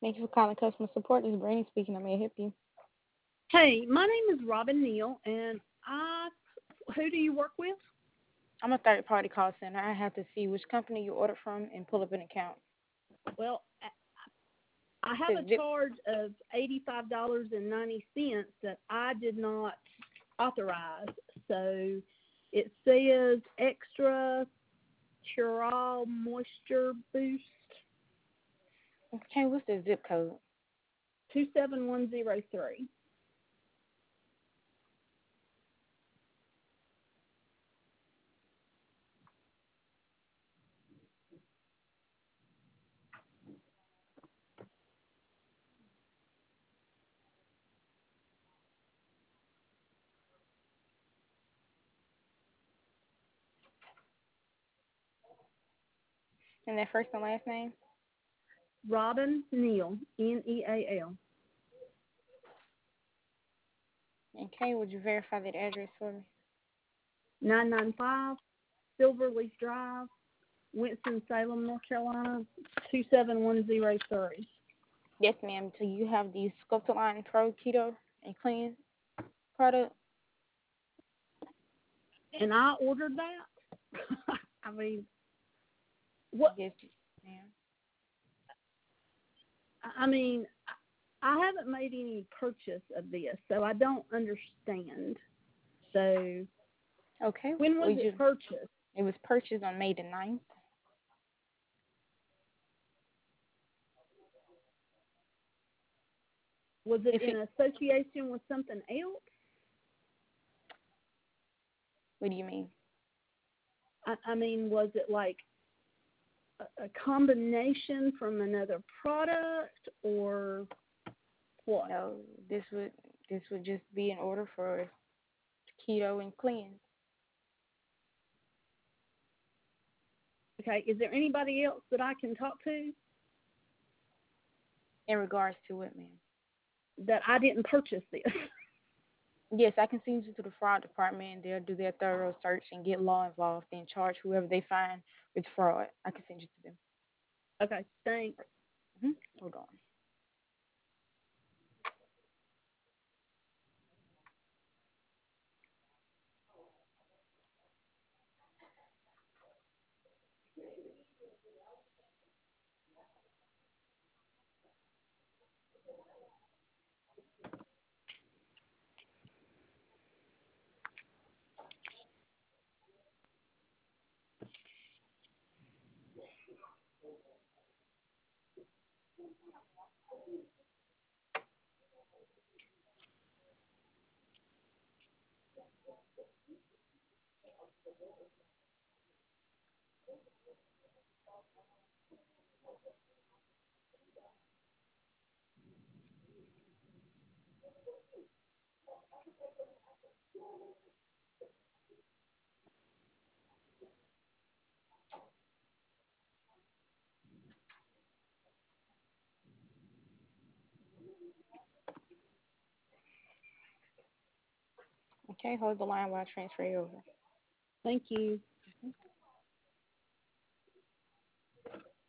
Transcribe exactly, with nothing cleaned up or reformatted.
Thank you for calling customer support. This is Brandy speaking. I may help you. Hey, my name is Robin Neal, and I. Who do you work with? I'm a third party call center. I have to see which company you ordered from and pull up an account. Well, I have The a zip charge of eighty-five dollars and ninety cents that I did not authorize. So it says extra Curall Moisture Boost okay, what's the zip code? two seven one zero three. And that first and last name? Robin Neal, N E A L. Okay, would you verify that address for me? nine ninety-five Silverleaf Drive, Winston-Salem, North Carolina, two seven one zero three. Yes, ma'am. Do you have the Sculptaline Pro Keto and Clean product? And I ordered that. I mean, what? Yes, ma'am. I mean, I haven't made any purchase of this, so I don't understand. So, Okay, when was we it just, purchased? it was purchased on May the ninth. Was it If in it, association with something else? what do you mean? I, I mean, was it like a, a combination from another product, or what? No, this would this would just be an order for keto and clean. Okay, is there anybody else that I can talk to In regards to it, ma'am. that I didn't purchase this? Yes, I can send you to the fraud department and they'll do their thorough search and get law involved and charge whoever they find with fraud. I can send you to them. Okay, thanks. hmm Hold on. Okay, hold the line while I transfer you over. Thank you.